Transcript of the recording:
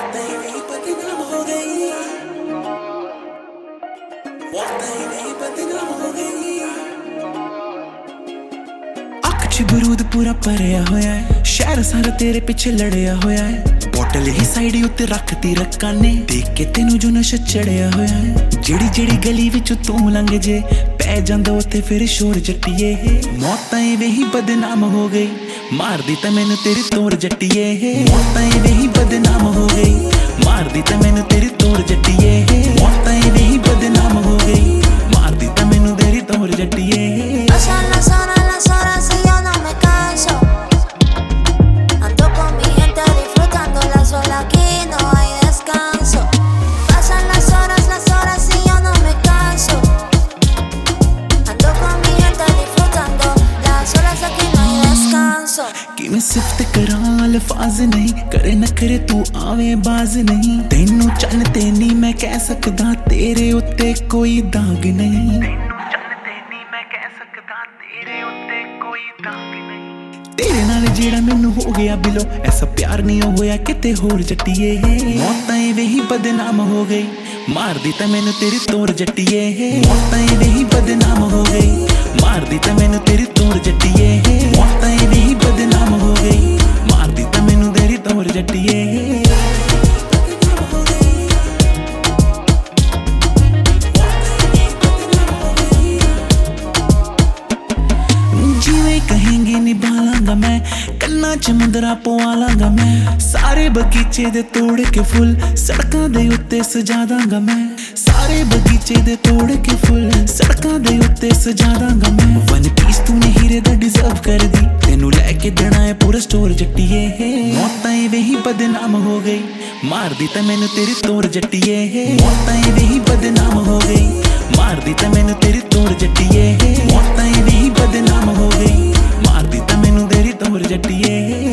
मौतें भी बदनाम हो गई, मौतें भी बदनाम हो गई। अख च बरूद पूरा भरिया होया है, शहर सारा तेरे पिछे लड़िया होया है। बोतल ही साइड उत्ते रखती रक्का ने, देख के तेनू जो नशा चढ़िया होया है। जेड़ी जेड़ी गली विच तू लंघ जे, पै जांदा उत्ते फिर शोर जट्टिए। मौतां वे ही बदनाम हो गई, मार दी ते मैनू तेरी तोर जट्टिए। मौतां वे ही बदनाम हो गई, मार दी ते मैनू तेरी तोर जट्टिए। मौतां वे ही बदनाम हो गई, मार दी ते मैनू तेरी तोर जट्टिए। Pasan las horas y yo no me canso. Ando con mi gente disfrutando la sola, aquí no hay descanso. Pasan las horas y yo no me canso. Ando con mi gente disfrutando las horas, aquí no hay descanso. कि मैं सिफ्त करा अल्फाज नहीं, करे नखरे तू आवे बाज नहीं। तेनू चलते नहीं मैं कह सकदा, तेरे उत्ते कोई दाग नहीं। तेरे नाल जेड़ा मैनू हो गया बिलो, ऐसा प्यार नहीं होया किते होर जट्टिए। मौतां वे ही बदनाम हो गई, मार दी ते मैनू तेरी तोर जट्टिए। मौतां वे ही बदनाम हो गई, मार दी ते मैनू तेरी तोर जट्टिए। मौतां वे ही बदनाम हो गई, मार दी ते मैनू तेरी तोर जट्टिए। जिवें कहेंगे निभा लांगा मैं, कन्ना च मुंदरा पवा लांगा मैं। सारे बगीचे दे तोड़ के फुल सड़कां दे उत्ते सजा दांगा मैं। सारे बगीचे दे तोड़ के फुल सड़कां दे उत्ते सजा दांगा मैं। वन पीस तूने हीरे दा डिजर्व कर दी, तेनू लैके देना है पूरा स्टोर जट्टिए। मौतां वे ही बदनाम हो गई, मार दी ते मैनू तेरी तोर जट्टिए। मौतां वे ही बदनाम हो गई, मार दी ते मैनू तेरी तोर जट्टिए। मौतां वे ही बदनाम हो गई, मार दी ते मैनू तेरी तोर जट्टिए।